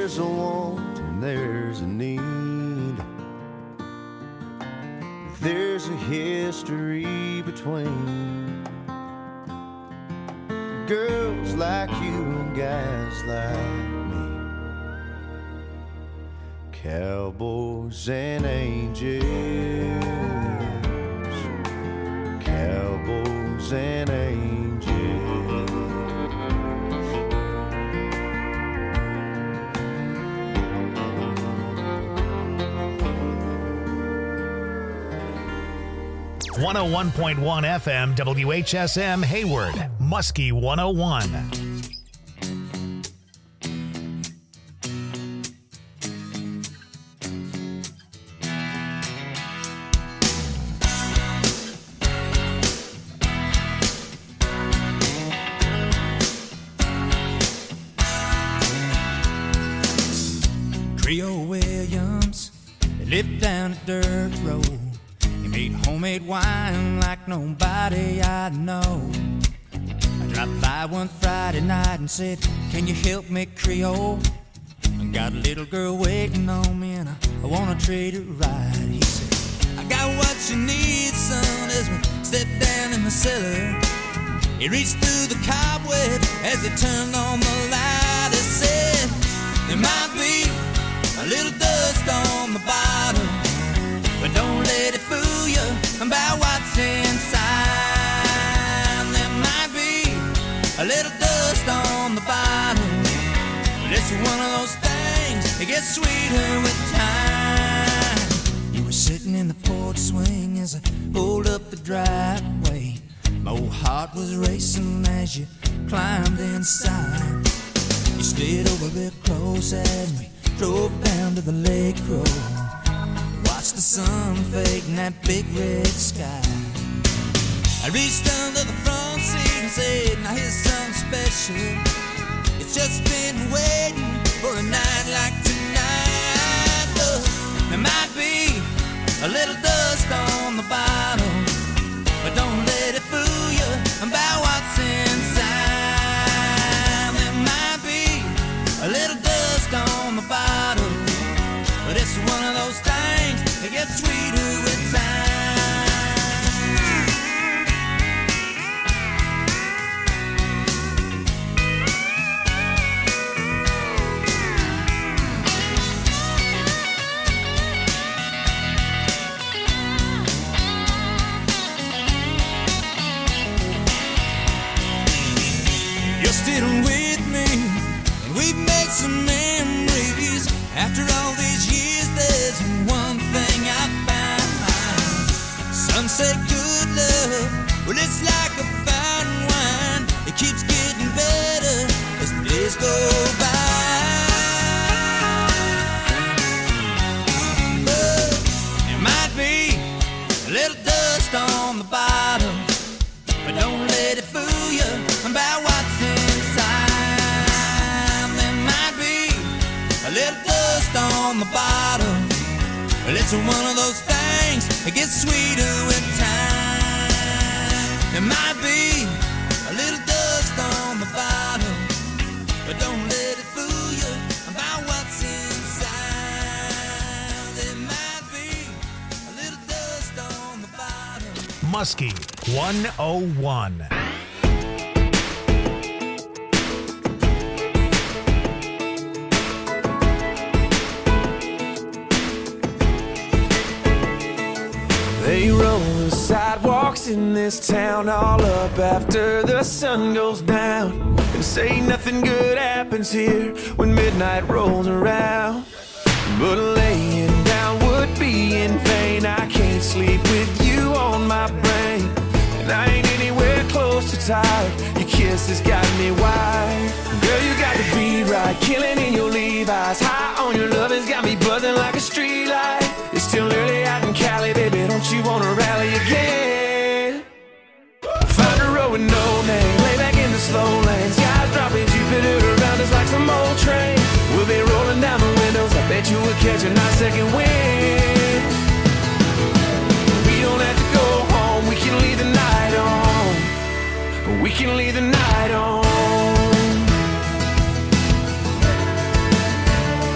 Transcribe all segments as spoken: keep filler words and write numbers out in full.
There's a want and there's a need. There's a history between girls like you and guys like me, cowboys and angels, cowboys and angels. one oh one point one F M W H S M Hayward, Muskie one oh one. Trio Williams lived down a dirt road. Made homemade wine like nobody I know. I dropped by one Friday night and said, can you help me, Creole? I got a little girl waiting on me and I, I wanna treat her right. He said, I got what you need, son, as we stepped down in the cellar. He reached through the cobwebs as he turned on the light. He said, there might be a little dust on the bottom, but don't let it fool you about what's inside. There might be a little dust on the bottom, but it's one of those things that gets sweeter with time. You were sitting in the porch swing as I pulled up the driveway. My old heart was racing as you climbed inside. You slid over real close as we drove down to the lake road. Watch the sun fade in that big red sky. I reached under the front seat and said, now here's something special. It's just been waiting for a night like tonight. Look, there might be a little dust on the bottom, but don't let it fool you about what's inside. There might be a little dust on the bottom, but it's one of those things that gets sweeter with time. You're still with me, and we've made some memories. After all these years, there's one thing I found. Some say good love, well, it's like a fine wine. It keeps getting better as the days go by. But there might be a little dust on the bottom, but don't let it fool you about what's inside. There might be a little dust on the bottom, but it's one of those things that gets sweeter with time. There might be a little dust on the bottom, but don't let it fool you about what's inside. There might be a little dust on the bottom. Muskie one oh one. They roll the sidewalks in this town all up after the sun goes down, and say nothing good happens here when midnight rolls around. But laying down would be in vain. I can't sleep with you on my brain, and I ain't anywhere close to tired. Your kiss has got me wired. Girl, you got the beat right, killing in your Levi's. High on your love has got me buzzing like a street light. It's still early out in Cali, baby, don't you wanna rally again? Find a road with no name, lay back in the slow lane. Skies dropping Jupiter around us like some old train. We'll be rolling down the windows, I bet you will catch a nice second wind. We don't have to go home, we can leave the night on. We can leave the night on.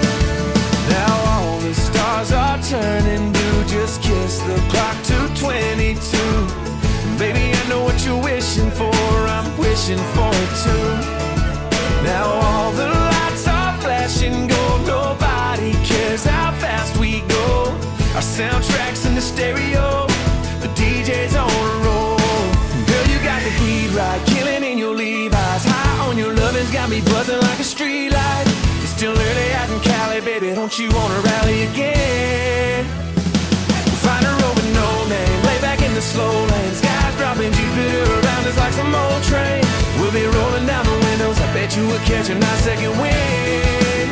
wishing for it too. Now all the lights are flashing gold, nobody cares how fast we go. Our soundtrack's in the stereo, the D J's on a roll. Girl, you got the heat right, killing in your Levi's. High on your lovin's got me buzzing like a street light. It's still early out in Cali, baby, don't you wanna rally again? We'll find a road with no name, lay back in the slow lane. Skies dropping, Jupiter around us like some old train. We'll be rolling down the windows, I bet you we'll catch a nice second wind.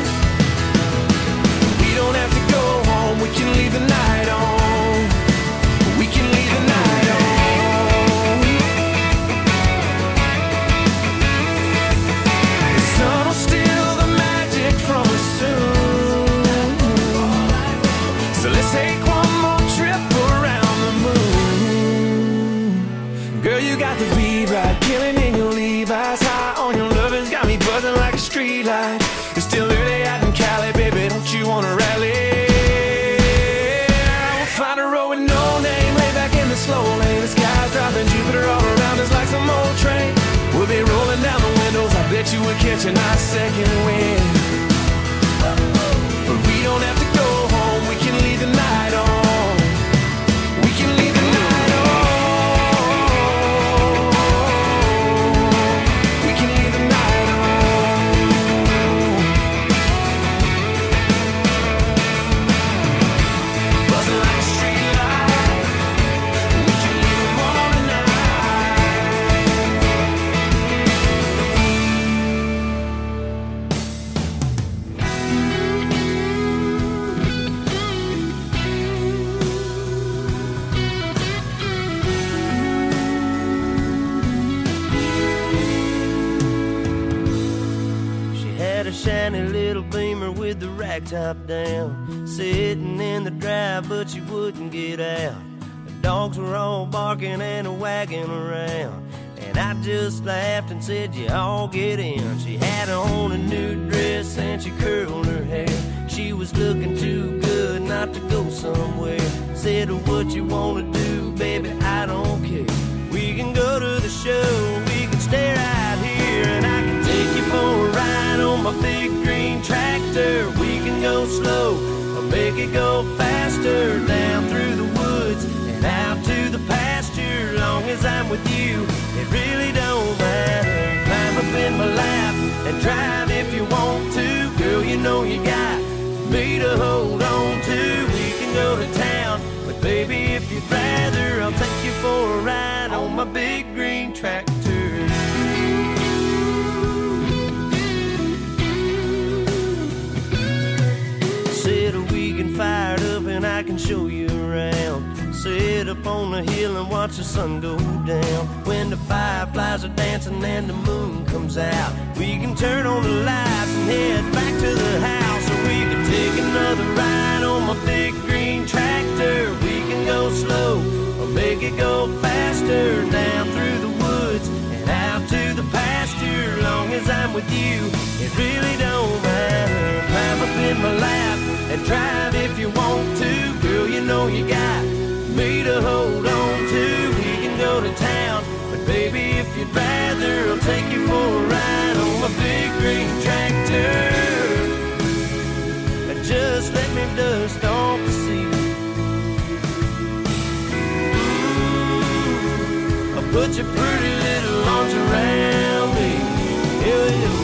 We don't have to go home, we can leave the night on. We can leave the night on. The sun will steal the magic from us soon. So let's take one more trip around the moon. Girl, you got the beat right, killing in your Levi's. High on your lovin's got me buzzing like a street light. It's still early out in Cali, baby, don't you wanna rally? Slow lane, the sky's dropping, Jupiter all around us like some old train. We'll be rolling down the windows, I bet you we'll catch a nice second wind. But we don't have to go home, we can leave the night on. We can leave the night on. We can leave the night on. Buzzing like a street light. Shiny little Beamer with the rag top down, sitting in the drive but she wouldn't get out. The dogs were all barking and wagging around, and I just laughed and said, you all get in. She had on a new dress and she curled her hair. She was looking too good not to go somewhere. Said, what you wanna do, baby, I don't care. We can go to the show, we can stay right here, and I can take you for a ride on my big green tractor. We can go slow or make it go faster, down through the woods and out to the pasture. Long as I'm with you, it really don't matter. Climb up in my lap and drive if you want to. Girl, you know you got me to hold on to. We can go to town, but baby, if you'd rather, I'll take you for a ride on my big green tractor. Said a weekend fired up and I can show you around. Sit up on the hill and watch the sun go down. When the fireflies are dancing and the moon comes out, we can turn on the lights and head back to the house. Or we can take another ride on my big green tractor. We can go slow or make it go faster, down through the woods and out to the pasture. Long as I'm with you, it really don't matter. Climb up in my lap and drive if you want to. Girl, you know you got me to hold on to. We can go to town, but baby, if you'd rather, I'll take you for a ride on my big green tractor. Just let me dust off the seat. Ooh, I'll put your pretty little arms around me. Yeah, yeah.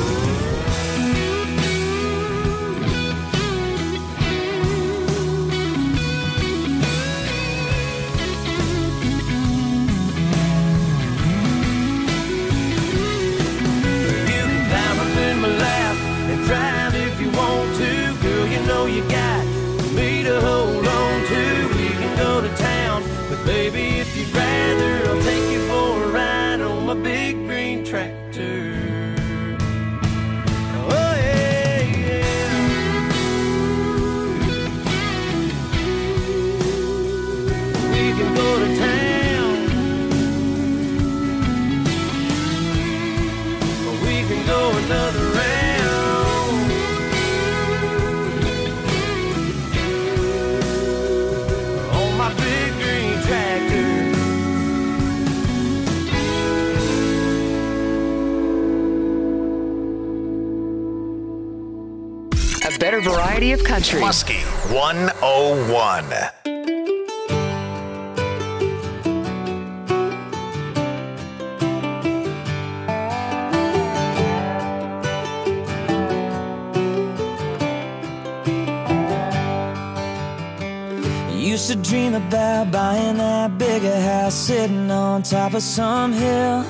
Drive if you want to, girl, you know you got me to hold on to. We can go to town, but baby, if you'd rather, I'll take you for a ride A better variety of country. Muskie one oh one. Used to dream about buying that bigger house, sitting on top of some hill,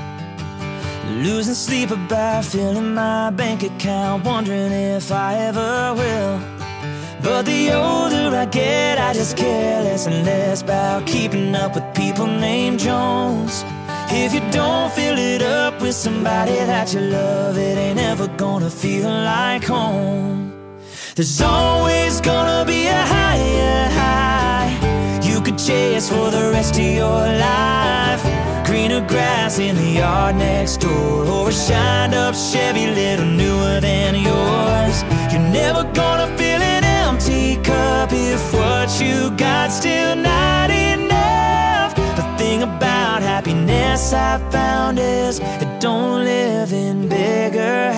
losing sleep about filling my bank account, wondering if I ever will. But the older I get, I just care less and less about keeping up with people named Jones. If you don't fill it up with somebody that you love, it ain't ever gonna feel like home. There's always gonna be a higher high you could chase for the rest of your life. Greener grass in the yard next door, or a shined up Chevy little newer than yours. You're never gonna fill an empty cup if what you got still not enough. The thing about happiness I found is it don't live in bigger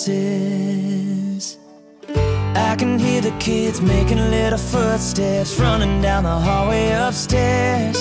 houses. I can hear the kids making little footsteps running down the hallway upstairs.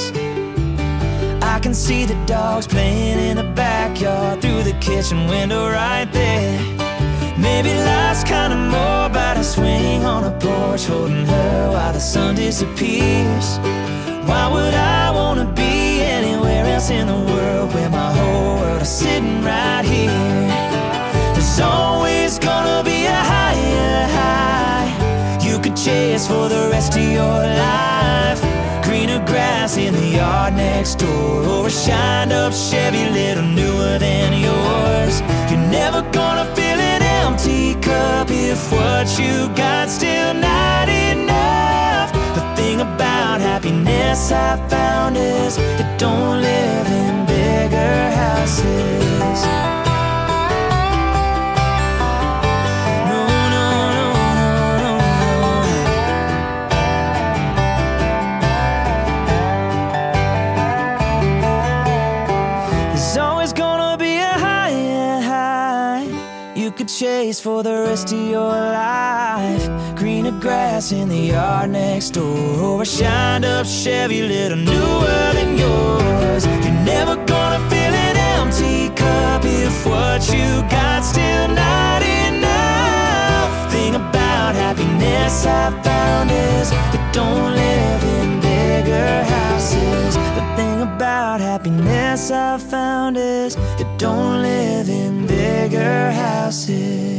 I can see the dogs playing in the backyard through the kitchen window right there. Maybe life's kinda more about a swing on a porch, holding her while the sun disappears. Why would I wanna be anywhere else in the world where my whole world is sitting right here? There's always gonna be a higher high you could chase for the rest of your life. Greener grass in the yard next door, or a shined up Chevy little newer than yours. You're never gonna fill an empty cup if what you got still not enough. The thing about happiness I found is it don't live in bigger houses. Chase for the rest of your life. Greener grass in the yard next door, or a shined up Chevy little newer than yours. You're never gonna fill an empty cup if what you got still not enough. Thing about happiness I found is it don't live in bigger houses. The thing about happiness I found is it don't live in bigger houses.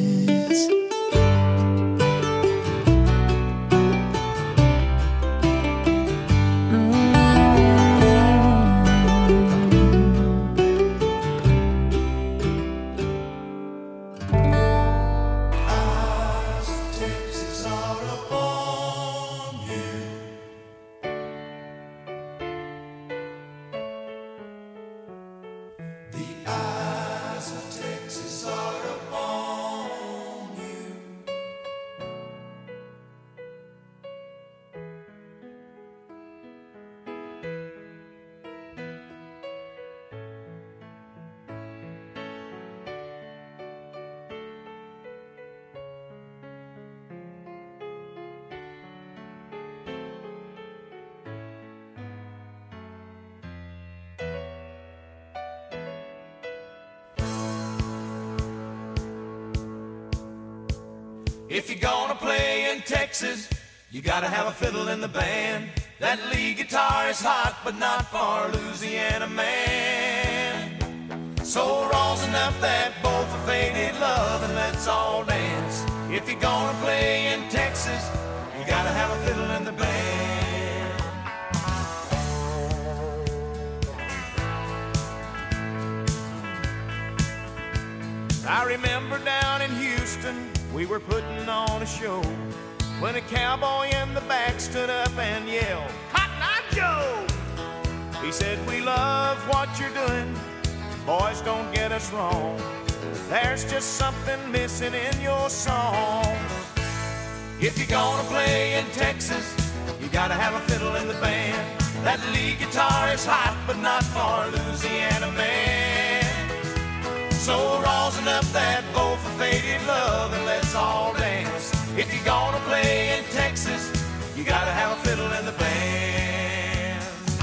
If you're gonna play in Texas, you gotta have a fiddle in the band. That lead guitar is hot, but not for Louisiana man. So rosin up that bowl for faded love and let's all dance. If you're gonna play in Texas, you gotta have a fiddle in the band. I remember down in Houston, we were putting on a show when a cowboy in the back stood up and yelled, "Cotton Eye Joe!" He said, "We love what you're doing, boys, don't get us wrong. There's just something missing in your song. If you're gonna play in Texas, you gotta have a fiddle in the band. That lead guitar is hot, but not for Louisiana man. So rosin up that bowl for faded love and let's all dance. If you're gonna play in Texas, you gotta have a fiddle in the band.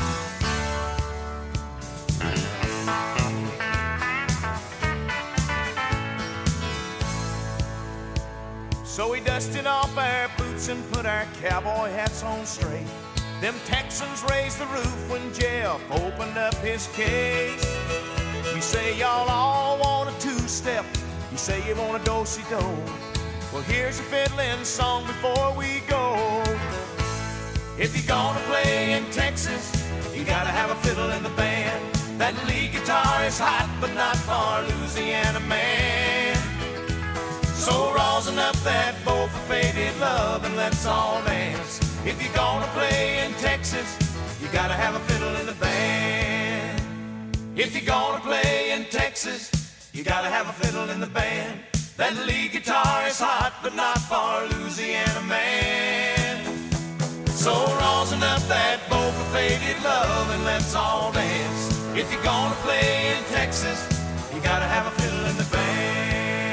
So we dusted off our boots and put our cowboy hats on straight. Them Texans raised the roof when Jeff opened up his case. You say y'all all want a two-step, you say you want a do-si-do. Well, here's a fiddling song before we go. If you're gonna play in Texas, you gotta have a fiddle in the band. That lead guitar is hot, but not for Louisiana man. So rosin up that bow for faded love and let's all dance. If you're gonna play in Texas, you gotta have a fiddle in the band. If you're gonna play in Texas, you gotta have a fiddle in the band. That lead guitar is hot, but not for Louisiana man. So rosin up that bow for faded love and let's all dance. If you're gonna play in Texas, you gotta have a fiddle in the band.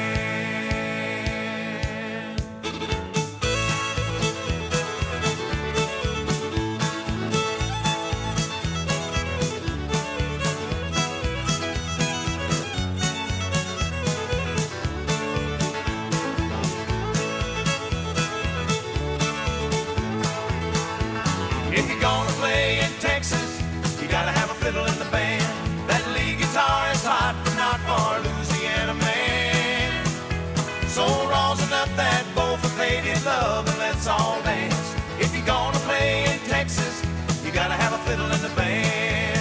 If you're gonna play in Texas, you gotta have a fiddle in the band. That lead guitar is hot, but not for Louisiana man. So rosin up that bow for faded love and let's all dance. If you're gonna play in Texas, you gotta have a fiddle in the band.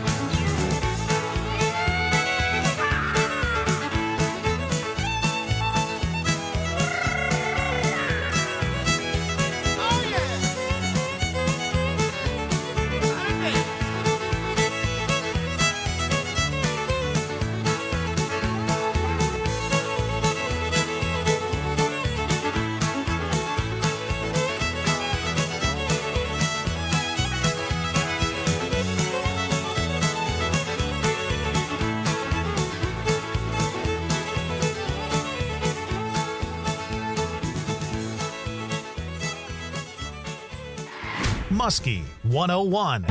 Muskie one oh one.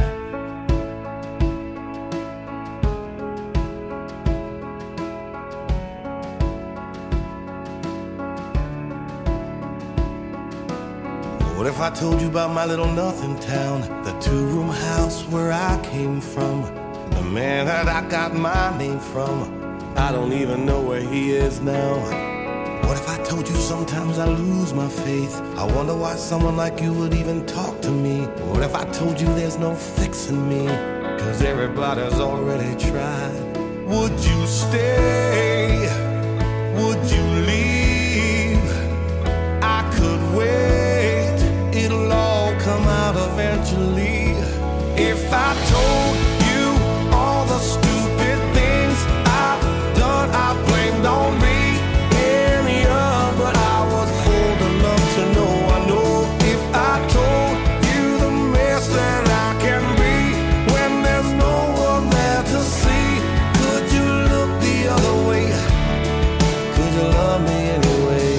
What if I told you about my little nothing town, the two-room house where I came from, the man that I got my name from? I don't even know where he is now. What if I told you sometimes I lose my faith? I wonder why someone like you would even talk to me. What if I told you there's no fixing me, cause everybody's already tried? Would you stay? Would you leave? I could wait, it'll all come out eventually. If I told you all the stupid things I've done, I blamed on me. But I was old enough to know, I know if I told you the mess that I can be when there's no one there to see, could you look the other way? Could you love me anyway?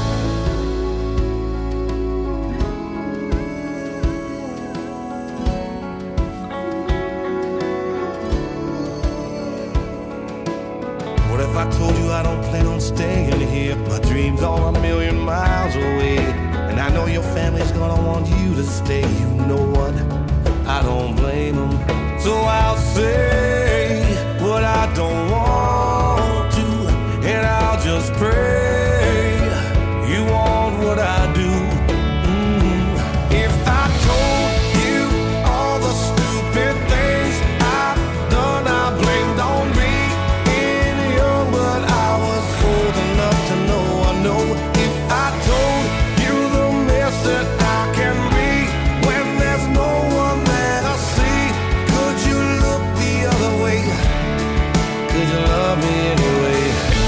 What if I told you I don't plan on staying here? My dreams are a million miles away, and I know your family's gonna want you to stay. You know what? I don't blame them. So I'll say what I don't want to, and I'll just pray you want what I do. Mm. If I told you all the stupid things I've done, I blamed on me. But I was old enough to know, I know if I told you the mess that I can be when there's no one there to see, could you look the other way? Could you love me anyway?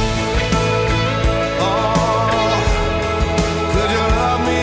Oh, could you love me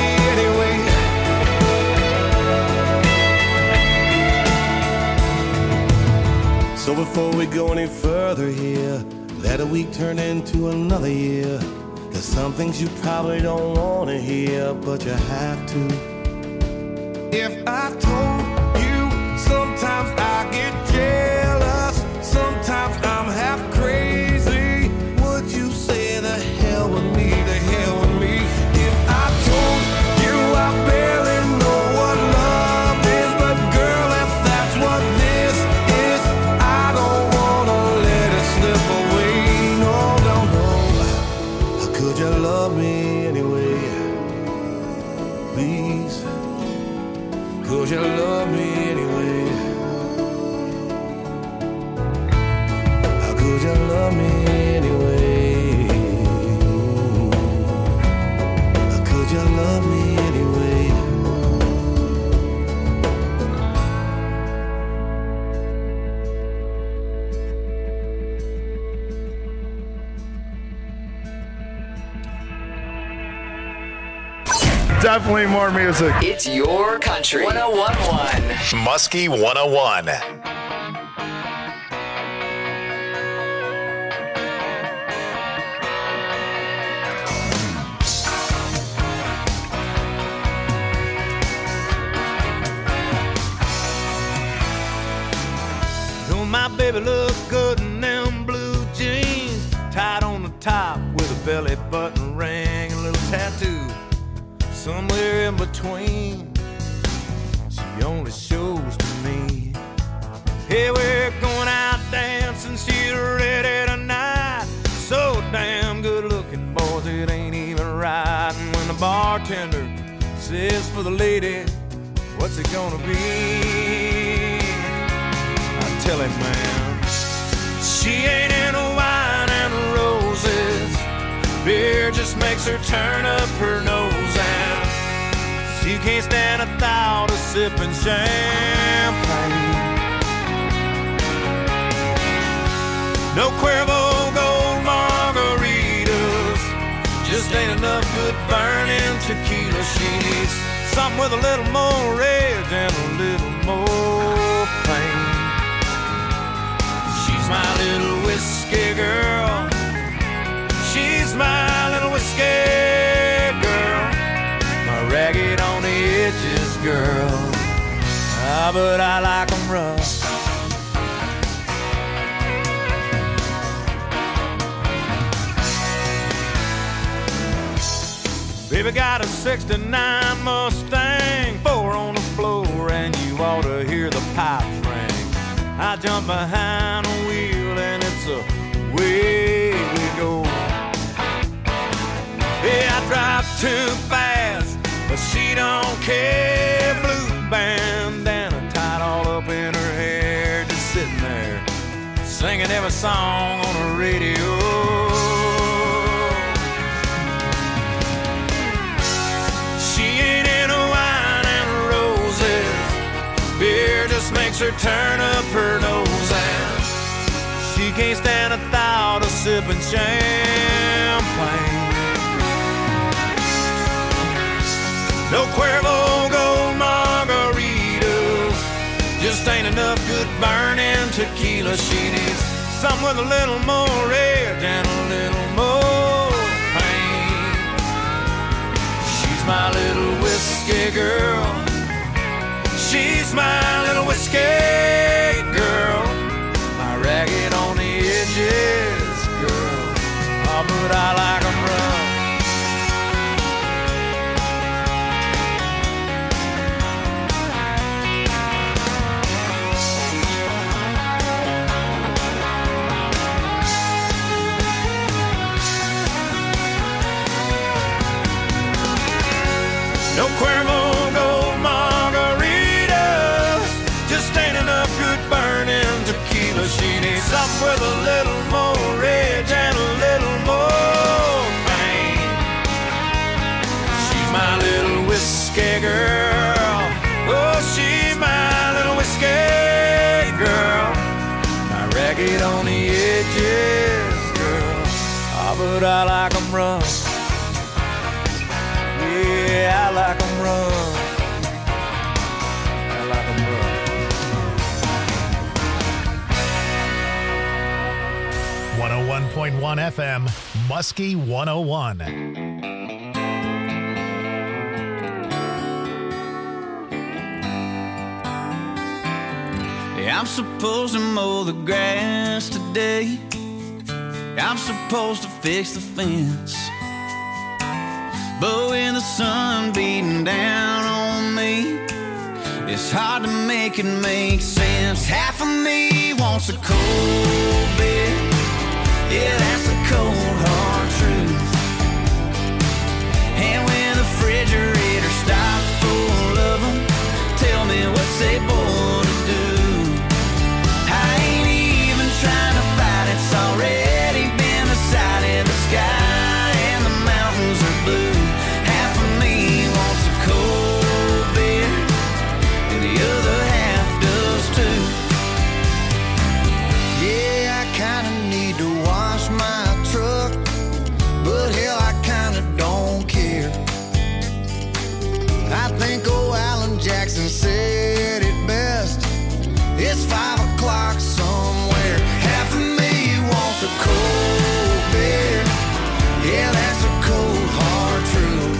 anyway? So before we go any further here, let a week turn into another year, There's some things you probably don't want to hear, but you have to. If I told you, sometimes I get jealous, sometimes I'm half crazy, would you say the hell with me, the hell with me? If I told you I barely know what love is, but girl, if that's what this is, I don't wanna let it slip away. No, no, no. Could you love me anyway? Please. Could you love me anyway? Could you love me anyway? Could you love me anyway? Definitely more music. It's your country. one oh one point one. Muskie one oh one. Don't my baby look good in them blue jeans, tied on the top with a belly button ring, a little tattoo somewhere in between. She only shows to me. Hey, we're going out dancing, she's ready tonight. So damn good looking, boys, it ain't even right. And when the bartender says for the lady, what's it gonna be? I tell him, man, she ain't into wine and roses. Beer just makes her turn up her nose, and she can't stand a thought of sipping champagne. No Cuervo Gold margaritas, just ain't enough good burning tequila. She needs something with a little more rage and a little more pain. She's my little whiskey girl. She's my little whiskey girl, my ragged on the edges girl. Ah, but I like 'em rough. Baby got a sixty-nine Mustang, four on the floor, and you ought to hear the pipes ring. I jump behind the wheel and it's away we go. Yeah, I drive too fast, but she don't care. Blue bandana tied all up in her hair, just sitting there, singing every song on the radio. She ain't into wine and roses. Beer just makes her turn up her nose, and she can't stand a thought of sipping champagne. No Cuervo Gold margaritas, just ain't enough good burning tequila. She needs something with a little more rage and a little more pain. She's my little whiskey girl. She's my little whiskey girl, my ragged on the edges girl. Oh, but I like 'em rough. No Cuervo Gold margaritas, just ain't enough good burning tequila. She needs something with a little more rage and a little more pain. She's my little whiskey girl. Oh, she's my little whiskey girl, my ragged on the edges girl. Oh, but I like 'em rough. Yeah, I like 'em rough. I like 'em rough. one oh one point point one F M, Muskie one oh one. Yeah, I'm supposed to mow the grass today. I'm supposed to fix the fence. But when the sun beating down on me, it's hard to make it make sense. Half of me wants a cold beer. Yeah, that's a cold, hard truth. And when the refrigerator stops full of them, tell me what's they born to do. I ain't even trying to fight, it's already been decided. The sky and the mountains are blue. Half of me wants a cold beer, and the other half does too. Yeah, I kinda need to wash my truck, but hell, I kinda don't care. I think old Alan Jackson said it best. It's five o'clock somewhere. Half of me wants a cold beer. Yeah, that's a cold, hard truth.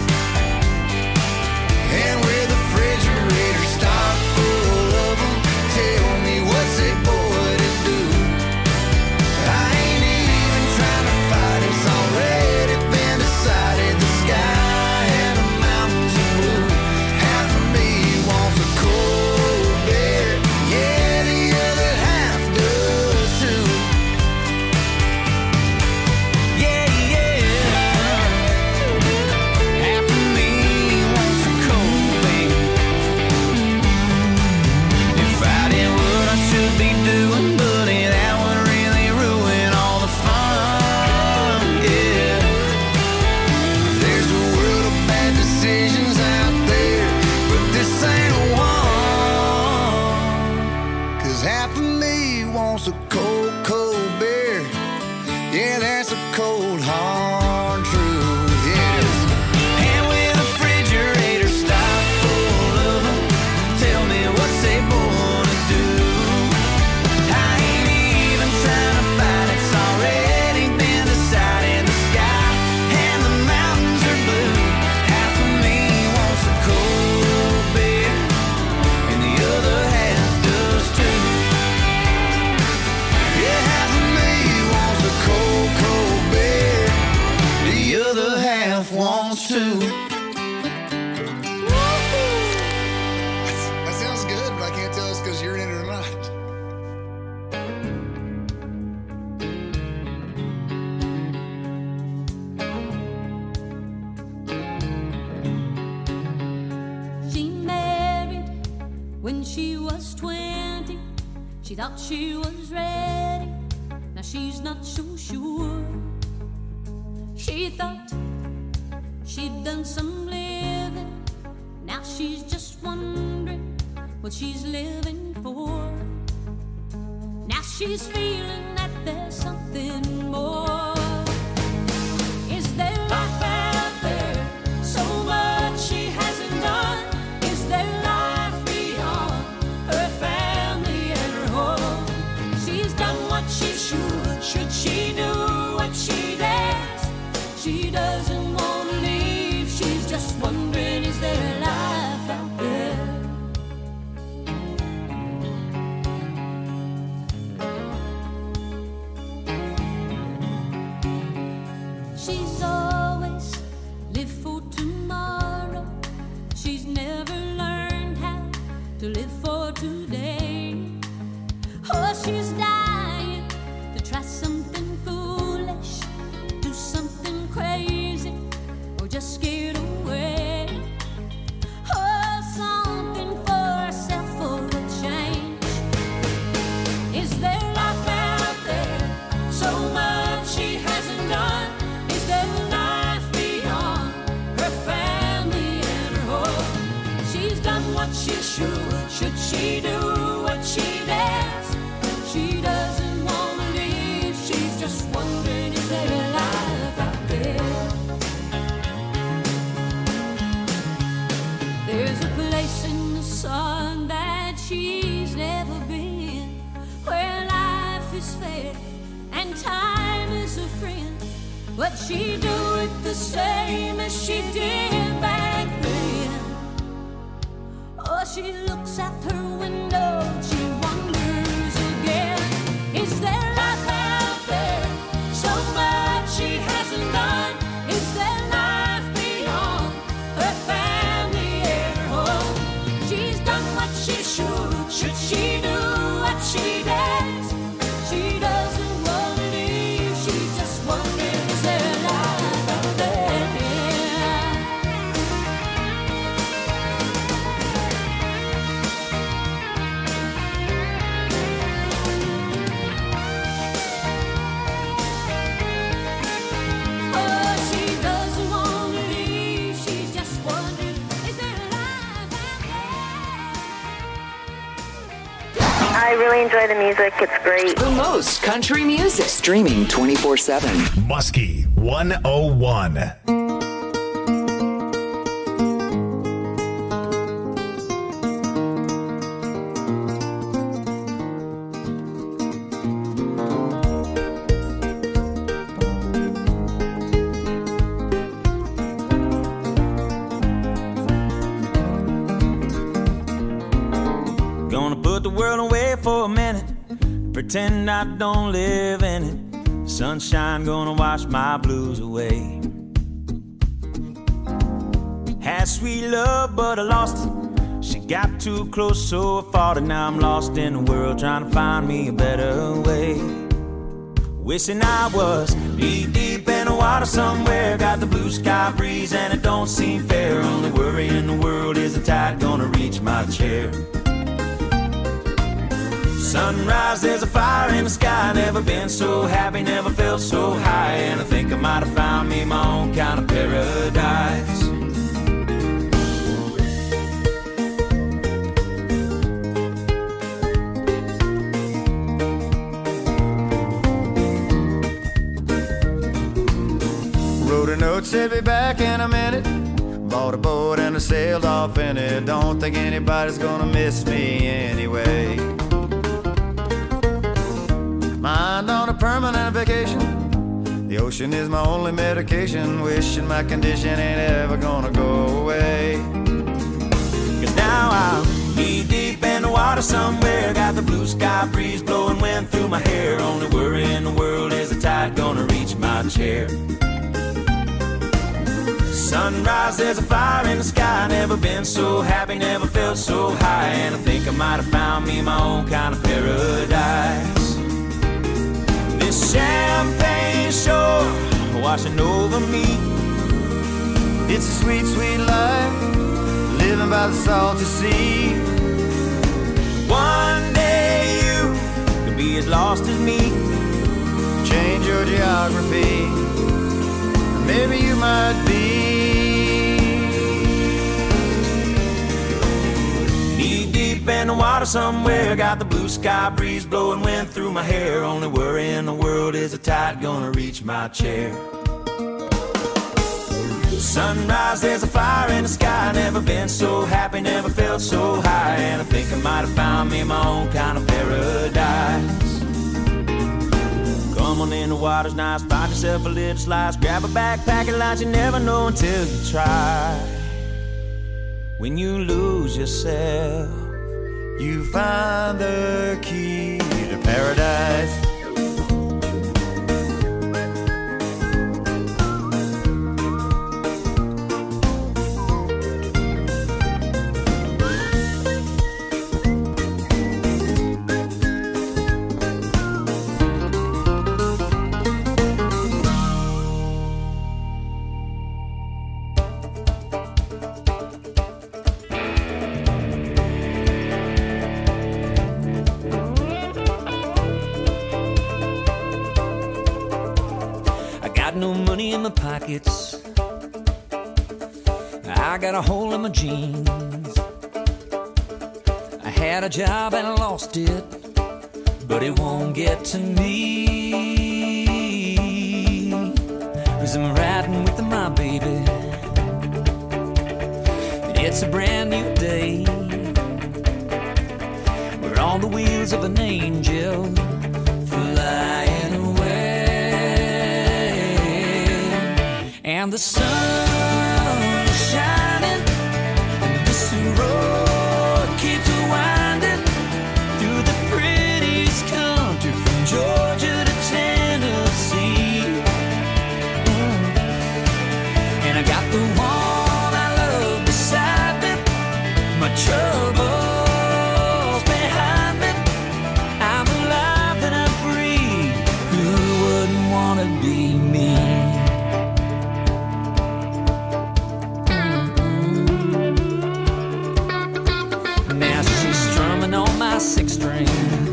And with the refrigerator stocked full of them, tell me what's a boy to do. I ain't even trying to fight, it's already been decided. The sky and the mountains are blue. Half of me wants a cold beer. Yeah, the other half does too. Yeah, yeah. Half of me wants a cold beer. If I did what I should be doing, buddy, that would really ruin all the fun. Yeah. There's a world of bad decisions out there, but this ain't one. Cause half of me wants a cold, cold beer. Yeah, that's a cold, hard truth. Yes. And with the refrigerator stocked full of them, tell me what's they born to do. I ain't even trying to fight, it's already been decided. The sky and the mountains are blue. Half of me wants a cold beer, and the other half does too. Yeah, half of me wants a cold, cold beer. The other half wants to. That sounds good, but I can't tell it's because you're in it or not. She married when she was twenty. She thought she was ready. Now she's not so sure. She thought she'd done some living. Now she's just wondering what she's living for. Now she's feeling that there's something more. Is there life out there? So much she hasn't done. Is there life beyond her family and her home? She's done what she should. Should she do what she does? She doesn't want to leave. She's just wondering, is there life out there? She's always lived for tomorrow. She's never learned how to live for today. Oh, she's dying to try something foolish, do something crazy, or just get away. Oh, something for herself for a change. Is there life out there? So much she hasn't done. Is there life beyond her family and her home? She's done what she should. Should she do what she does? She doesn't want to leave. She's just wondering, is there life out there? There's a place in the sun that she's never been, where life is fair and time is as a friend, but she do it the same as she did back then. Oh, she looks out her window, she wonders again, is there life out there? So much she hasn't done. Is there life beyond her family and her home? She's done what she should. Should she do what she does? She doesn't want to leave. She's just wondering, is there life out there? Oh, she doesn't want to leave. She's just wondering, is there life out there? I really enjoy the music. It's great. The most country music. Streaming twenty-four seven. Muskie one oh one. Gonna put the world away for a minute, pretend I don't live in it. Sunshine gonna wash my blues away. Had sweet love, but I lost it. She got too close, so I fought it. Now I'm lost in the world, trying to find me a better way. Wishing I was deep, deep in the water somewhere. Got the blue sky breeze and it don't seem fair. Only worry in the world is the tide gonna reach my chair. Sunrise, there's a fire in the sky. Never been so happy, never felt so high. And I think I might have found me my own kind of paradise. Wrote a note, said be back in a minute. Bought a boat and I sailed off in it. Don't think anybody's gonna miss me anyway. Mind on a permanent vacation. The ocean is my only medication. Wishing my condition ain't ever gonna go away. Cause now I'm knee deep in the water somewhere. Got the blue sky breeze blowing wind through my hair. Only worry in the world is the tide gonna reach my chair. Sunrise, there's a fire in the sky. Never been so happy, never felt so high. And I think I might have found me my own kind of paradise. This champagne shore washing over me. It's a sweet, sweet life, living by the salty sea. One day you could be as lost as me. Change your geography, maybe you might be. Knee deep in the water somewhere. Got the blue sky breeze blowing wind through my hair. Only worry in the world is the tide gonna reach my chair. Sunrise, there's a fire in the sky. Never been so happy, never felt so high. And I think I might have found me my own kind of paradise. Come on in, the water's nice. Find yourself a little slice. Grab a backpack and lunch. You never know until you try. When you lose yourself, you find the key to paradise. No money in my pockets. I got a hole in my jeans. I had a job and I lost it, but it won't get to me. 'Cause I'm riding with my baby. It's a brand new day. We're on the wheels of an angel flying away. And the sun is shining, and this road keeps winding through the prettiest country from Georgia to Tennessee. Mm. And I got the one I love beside me, my troubles behind me. I'm alive and I'm free. Who wouldn't want to be me? Six string,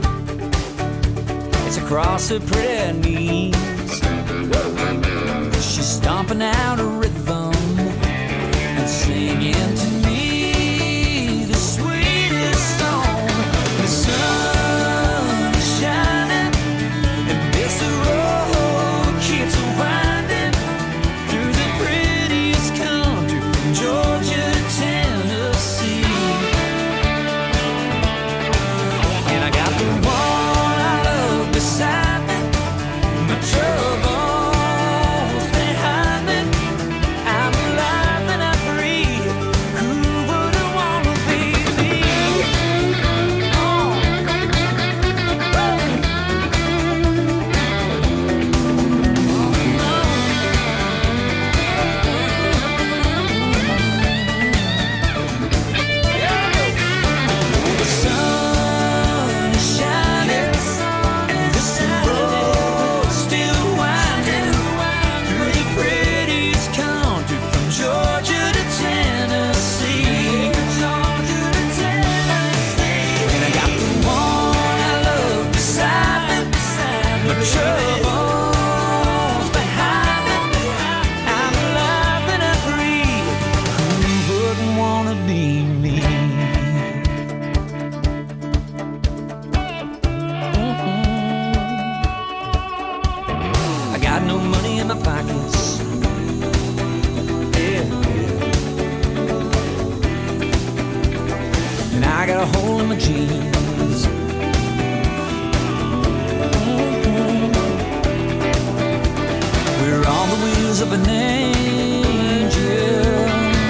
it's across her pretty knees. She's stomping out a rhythm and singing to me the sweetest song. The sun is shining and this road keeps winding through the prettiest country from Georgia to Tennessee. Beside me, my troubles behind me. I'm alive and I'm free. Who wouldn't want to be me? Oh. The sun is shining. Troubles behind me. I'm alive and I'm free. Who wouldn't want to be me? Mm-hmm. I got no money in my pockets. Yeah. And I got a hole in my jeans. On the wheels of an angel,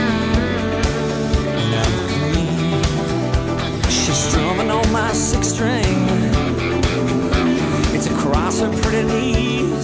she's strumming on my six string. It's across her pretty knees.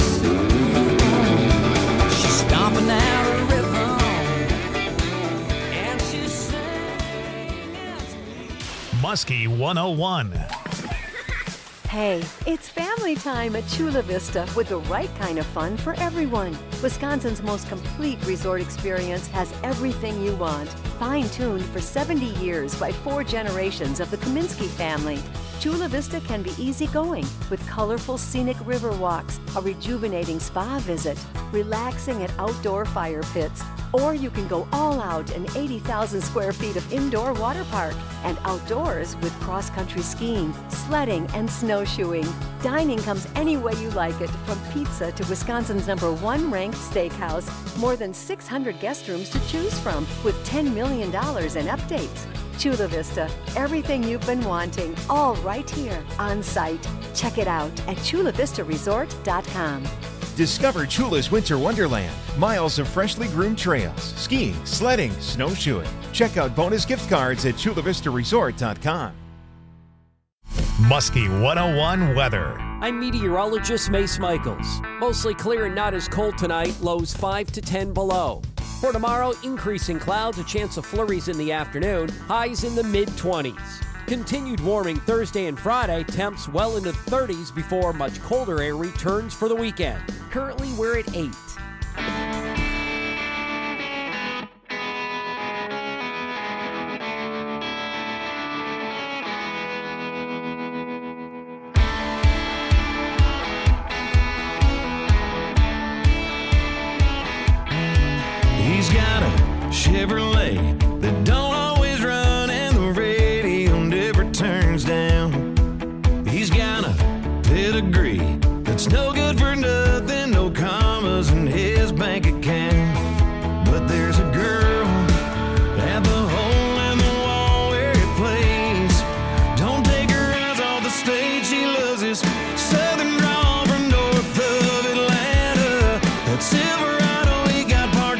She's stomping out a rhythm, and she's singing to me. Muskie one oh one. Hey, it's family time at Chula Vista with the right kind of fun for everyone. Wisconsin's most complete resort experience has everything you want. Fine-tuned for seventy years by four generations of the Kaminsky family. Chula Vista can be easygoing with colorful scenic river walks, a rejuvenating spa visit, relaxing at outdoor fire pits, or you can go all out in eighty thousand square feet of indoor water park and outdoors with cross-country skiing, sledding, and snowshoeing. Dining comes any way you like it, from pizza to Wisconsin's number one ranked steakhouse. More than six hundred guest rooms to choose from with ten million dollars in updates. Chula Vista, everything you've been wanting, all right here on site. Check it out at chula vista resort dot com. Discover Chula's Winter Wonderland. Miles of freshly groomed trails, skiing, sledding, snowshoeing. Check out bonus gift cards at chula vista resort dot com. Muskie one oh one weather. I'm meteorologist Mace Michaels. Mostly clear and not as cold tonight, lows five to ten below. For tomorrow, increasing clouds, a chance of flurries in the afternoon, highs in the mid-twenties. Continued warming Thursday and Friday, temps well into the thirties before much colder air returns for the weekend. Currently, we're at eight. He's got a Chevrolet that don't always run, and the radio never turns down. He's got a pedigree that's no good for nothing, no commas in his bank account. But there's a girl at the hole in the wall where it plays. Don't take her eyes off the stage, she loves his southern drawl from north of Atlanta. That Silverado he got parked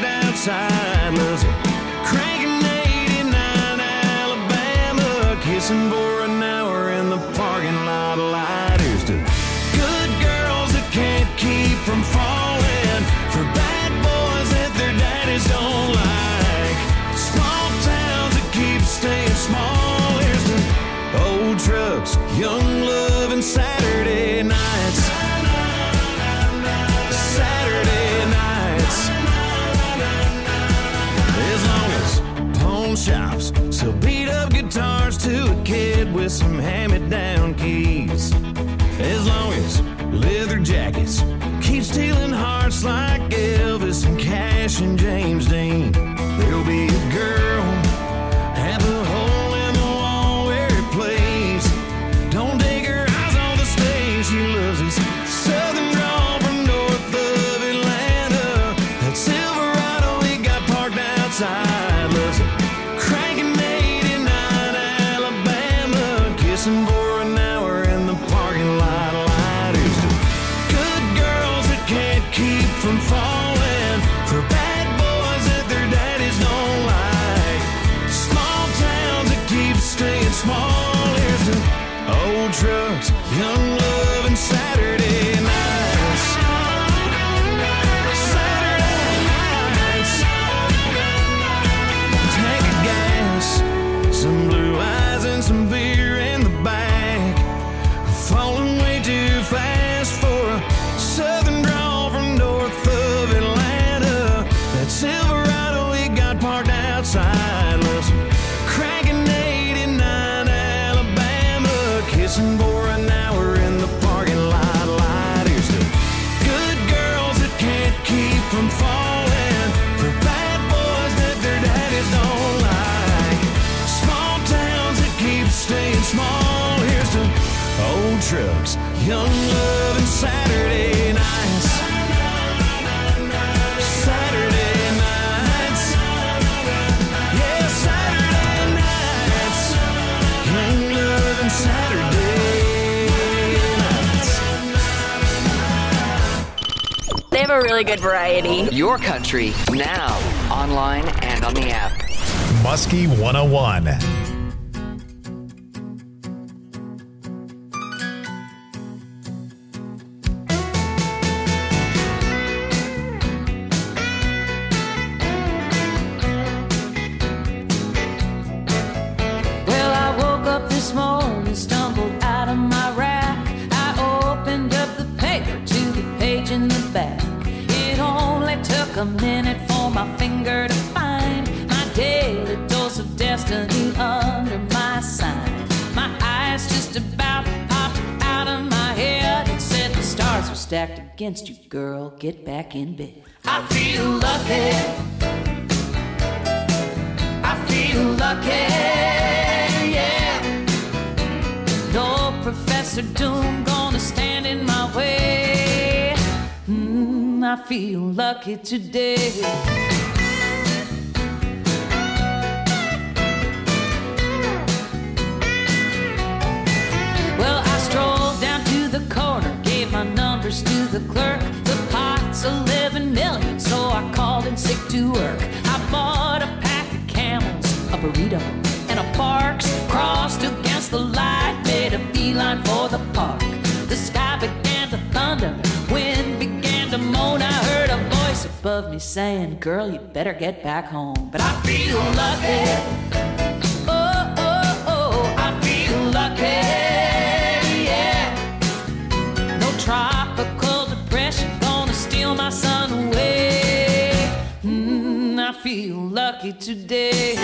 loves it. Cranking eighty-nine Alabama, kissing for an hour in the parking lot of lighters. To good girls that can't keep from falling for bad boys that their daddies don't like. Small towns that keep staying small. Here's to old trucks, young love, and Saturday nights. Saturday nights. As long as pawn shops sell beat up guitars to a kid with some hand-me-down keys. As long as leather jackets keep stealing hearts like Elvis and Cash and James Dean. There'll be a girl at the hole in the wall where it plays. Don't take her eyes on the stage. She loves this southern drawl from north of Atlanta. That Silverado he got parked outside. Loves it. Cranking eighty-nine Alabama, kissing for an hour in the parking lot of lighters. Good girls that can't keep from falling for bad boys that their daddies don't like. Small towns that keep staying small. Here's to old trucks, young love, and Saturday nights. Saturday nights. Tank of gas, some blue eyes, and some beer in the back. Falling way too fast for a southern drawl from north of Atlanta. That Silverado he got parked outside. Loves cranking eighty-nine Alabama, kissing for an hour in the parking lot. Lighters to good girls that can't keep from falling for bad boys that their daddies don't like. Small towns that keep staying small. Here's to old trucks, young love, and Saturday nights. Saturday nights. Yeah, Saturday nights. Young love and Saturday nights. They have a really good variety. Your country, now, online and on the app. Muskie one oh one. Well, I woke up this morning, stumbled out of my rack. I opened up the paper to the page in the back. It only took a minute for my finger to find my daily dose of destiny under my sign. My eyes just about popped out of my head and said the stars are stacked against you, girl. Get back in bed. I feel lucky. I feel lucky, yeah. No Professor Doom gonna stand in my way. Mm, I feel lucky today. Well, I strolled down to the corner, gave my numbers to the clerk. The pot's eleven million, so I called in sick to work. I bought a pack of Camels, a burrito, and a Parks. Crossed against the light, made a beeline for the park. The sky began to thunder, wind began to moan. I heard a voice above me saying, girl, you better get back home. But I feel lucky. Oh, oh, oh, I feel lucky. Tropical depression gonna steal my sun away. Mm, I feel lucky today.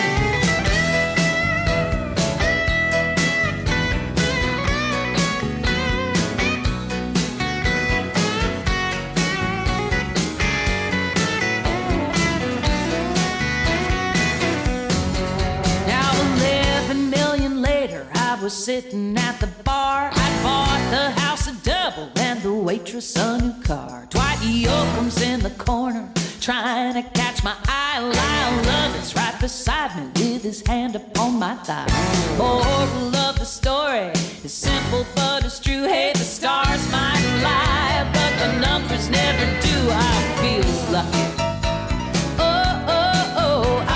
Now eleven million later, I was sitting at the bar. I bought the house a double and the waitress a new car. Dwight Yoakam's in the corner trying to catch my eye. Lyle Lovett's right beside me with his hand upon my thigh. Moral of the story is simple but it's true. Hey, the stars might lie, but the numbers never do. I feel lucky. Oh, oh, oh,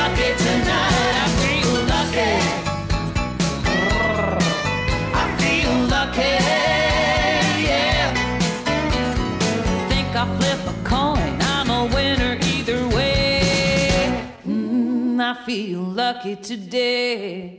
lucky tonight. I feel lucky. I feel lucky, yeah. Think I'll flip a coin. I'm a winner either way. Mm, I feel lucky today.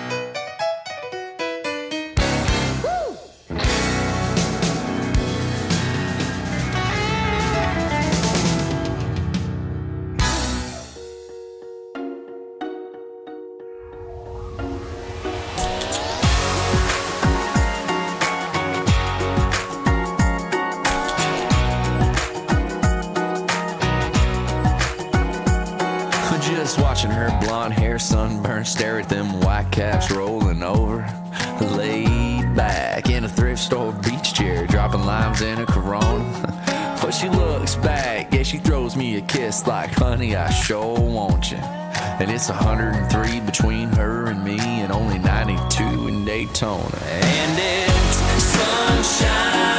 Just watching her blonde hair sunburn, stare at them white caps rolling over. Laid back in a thrift store beach chair, dropping limes in a Corona. But she looks back, yeah, she throws me a kiss like, honey, I sure want you. And it's one hundred three between her and me, and only ninety-two in Daytona. And it's sunshine.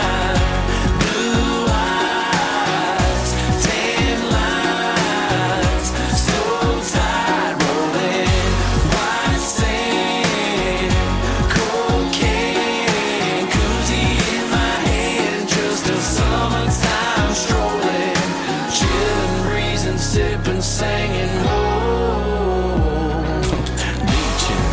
Sipping, singing, whoa, beaching.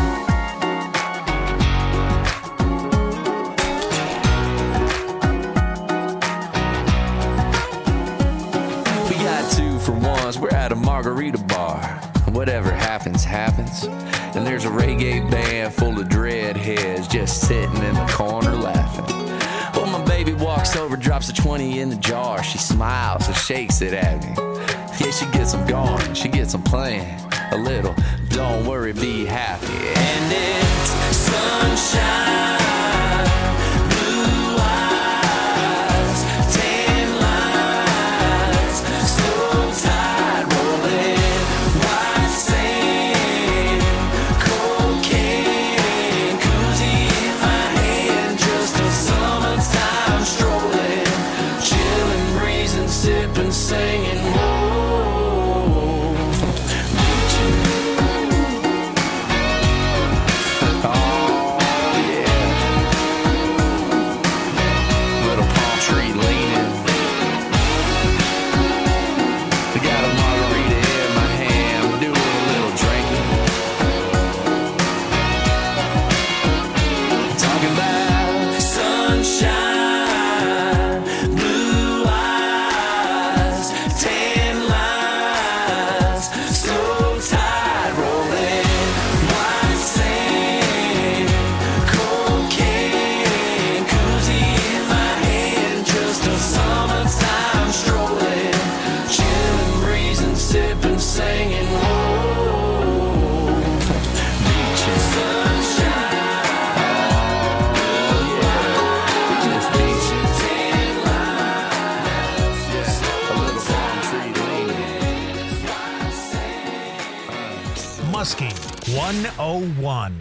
We got two for ones, we're at a margarita bar. Whatever happens, happens. And there's a reggae band full of dreadheads just sitting in the corner laughing. Well, my baby walks over, drops a twenty in the jar. She smiles and shakes it at me. Yeah, she gets them going, she gets them playing a little. Don't worry, be happy. And it's sunshine, blue eyes, tan lines, slow tide rolling, white sand, cocaine, koozie in my hand, just a summertime strolling, chilling, breezing, sipping, singing. Muskie one oh one.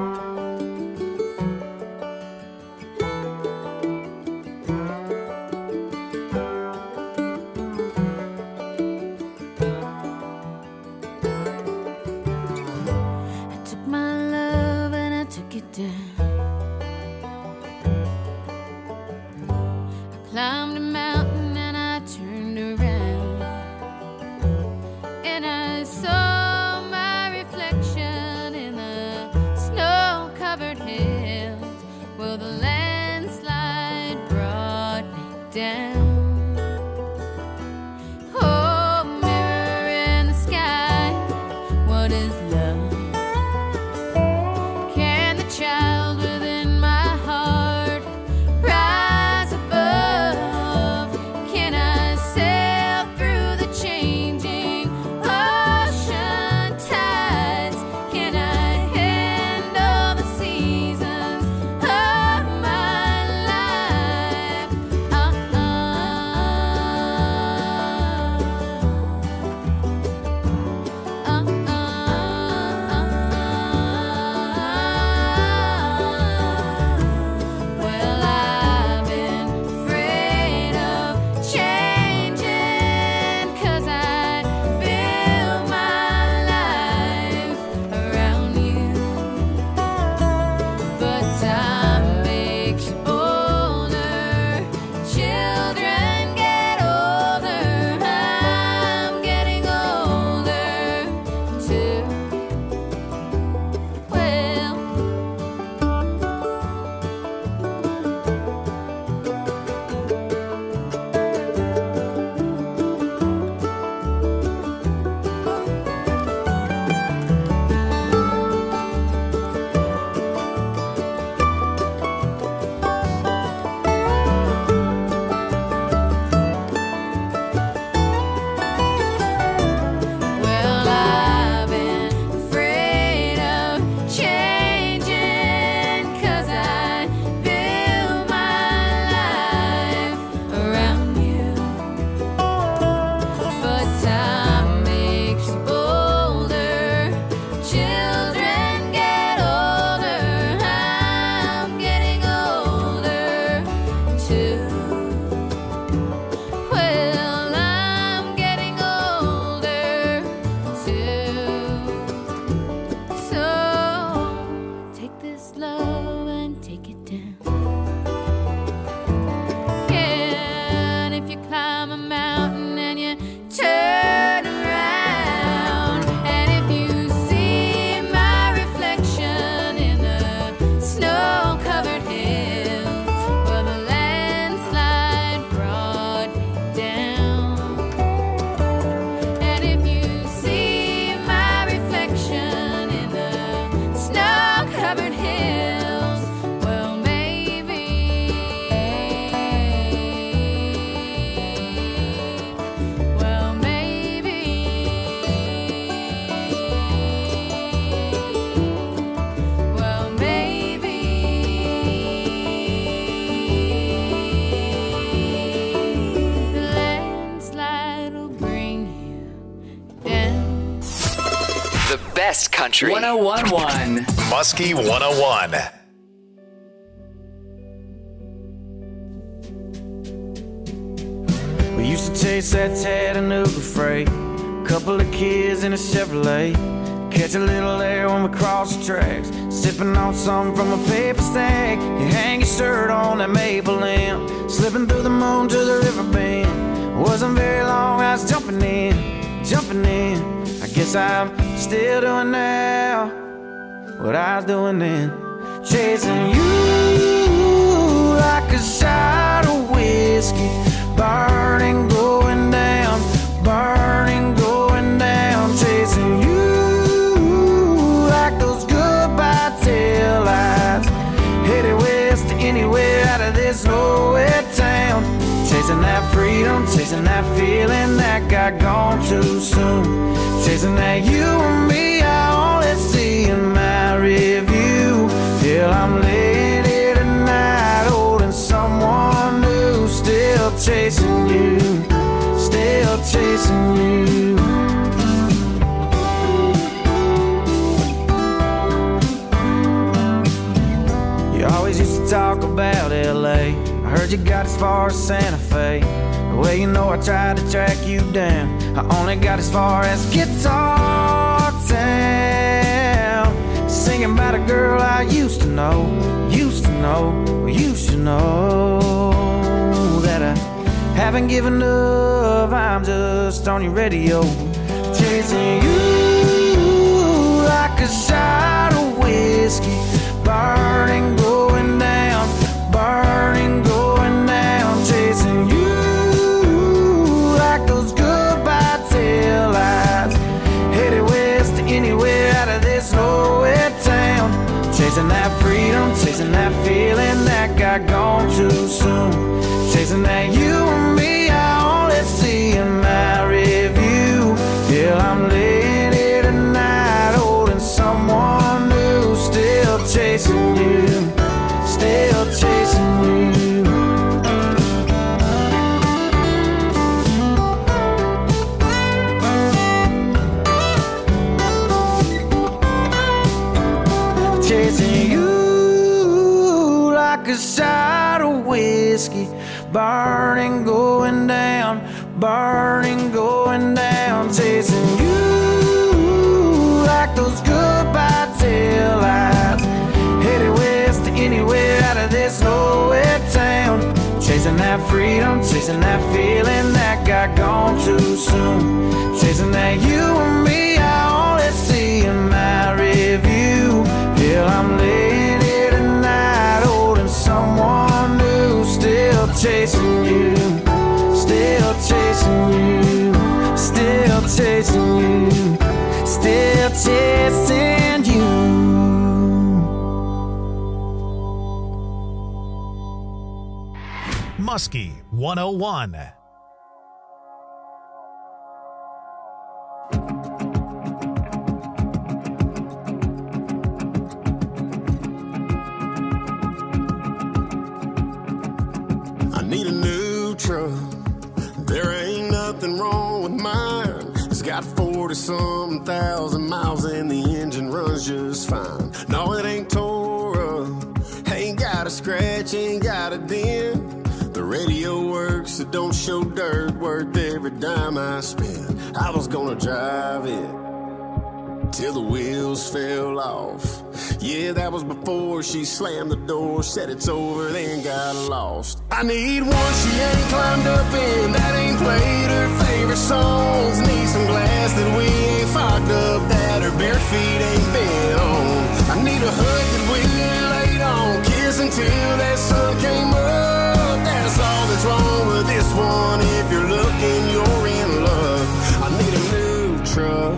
Climbed a mountain and I turned around, and I saw my reflection in the snow-covered hills. Well, the landslide brought me down. Oh, mirror in the sky, what is love? Can the child within my heart rise above? Can I sail through the changing ocean tides? Can I handle the seasons of my love and take it down. Yeah, and if you climb a mountain and you turn around, and if you see my reflection in the snow-covered hills, well, the landslide brought me down. And if you see my reflection in the snow-covered hills, well, maybe, well, maybe, well, maybe the landslide will bring you down. The best country. one oh one point one. Muskie one oh one. We used to chase that Chattanooga freight, couple of kids in a Chevrolet, catch a little air when we cross the tracks, sipping on something from a paper stack. You hang your shirt on that maple limb, slipping through the moon to the river bend. Wasn't very long, I was jumping in, jumping in. I guess I'm still doing now what I was doing then, chasing you like a shot of whiskey, burning, going down, burning, going down, chasing you like those goodbye tail lights, headed west to anywhere out of this nowhere town, chasing that freedom, chasing that feeling that got gone too soon, chasing that you and me I only see in my review, till I'm laying here tonight holding someone new, still chasing you, still chasing you. You always used to talk about L A, I heard you got as far as Santa Fe. Well, you know I tried to track you down, I only got as far as Guitar Town, singing about a girl I used to know, used to know, used to know, that I haven't given up, I'm just on your radio, chasing you like a shot of whiskey, burning, going down, burning, going down, chasing you like those goodbye tail lights, headed west to anywhere out of this nowhere town, chasing that freedom, chasing that feeling that got gone too soon, chasing that you and me I only see in my review, till I'm laying here tonight holding someone new, still chasing you, still chasing you. Chasing you like a shot of whiskey, burning, going down, burning, going down, chasing you like those goodbye tail lights, headed west to anywhere out of this nowhere town, chasing that freedom, chasing that feeling that got gone too soon, chasing that you and me I only see in my review, till I'm laying here tonight holding someone new, still chasing you, still chasing you, still chasing you, still chasing you. Muskie one oh one. Need a new truck, there ain't nothing wrong with mine. It's got forty-some thousand miles and the engine runs just fine. No, it ain't tore up, ain't got a scratch, ain't got a dent. The radio works, it don't show dirt, worth every dime I spend. I was gonna drive it, till the wheels fell off. Yeah, that was before she slammed the door, said it's over, then got lost. I need one she ain't climbed up in, that ain't played her favorite songs. Need some glass that we ain't fogged up, that her bare feet ain't been on. I need a hug that we ain't laid on, kiss until that sun came up. That's all that's wrong with this one. If you're looking, you're in love. I need a new truck.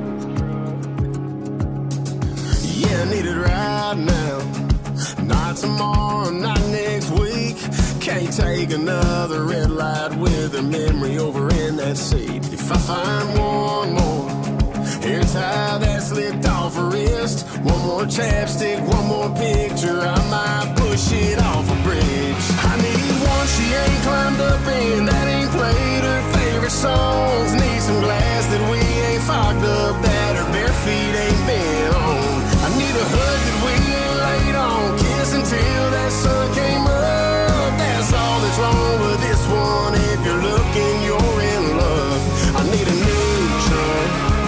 Yeah, I need it right now. Not tomorrow, not next week. Can't take another red light with her memory over in that seat. If I find one more hair tie that slipped off her wrist, one more chapstick, one more picture, I might push it off a bridge. I need one she ain't climbed up in, that ain't played her favorite songs. Need some glass that we ain't fogged up, that her bare feet ain't been on. I need a hug that we ain't laid on, kiss until that sun came up. That's all that's wrong with this one. If you're looking, you're in love. I need a new truck.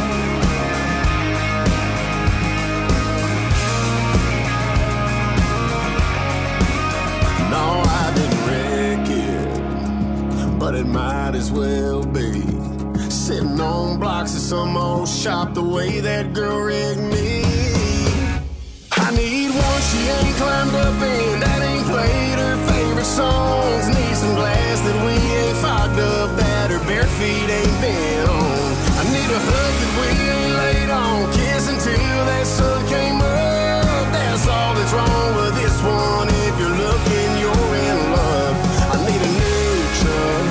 No, I didn't wreck it, but it might as well be. Sitting on blocks of some old shop the way that girl rigged me. I need one she ain't climbed up in, that ain't played her favorite songs. Need some glass that we ain't fogged up, that her bare feet ain't been on. I need a hug that we ain't laid on, kiss until that sun came up. That's all that's wrong with this one. If you're looking, you're in love. I need a new truck.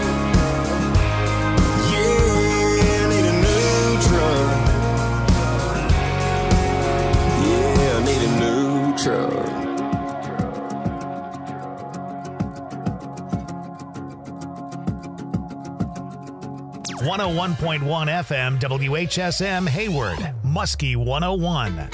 Yeah, I need a new truck. Yeah, I need a new truck. one oh one point one F M W H S M Hayward, Muskie one oh one.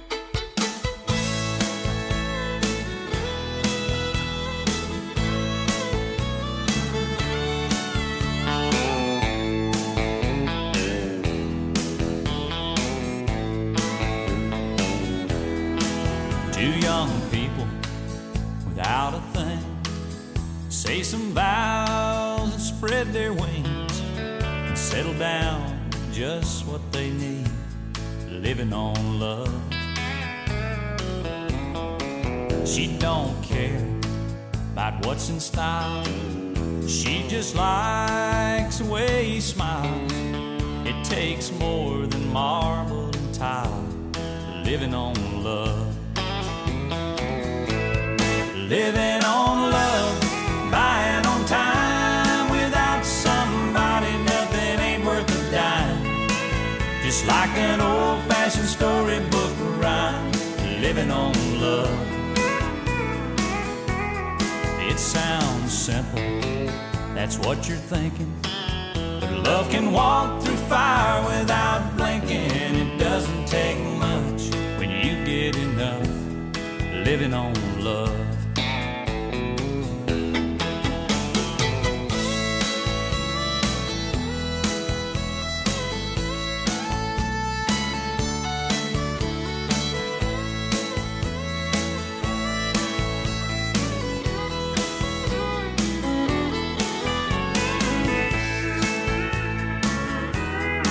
Two young people without a thing say some vows and spread their wings and settle down just what they need, living on love. She don't care about what's in style, she just likes the way he smiles. It takes more than marble and tile, living on love. Living on love, buying on time. Without somebody, nothing ain't worth a dime. Just like an old-fashioned storybook rhyme, living on love. It sounds simple, that's what you're thinking, but love can walk through fire without blinking. It doesn't take much when you get enough, living on love.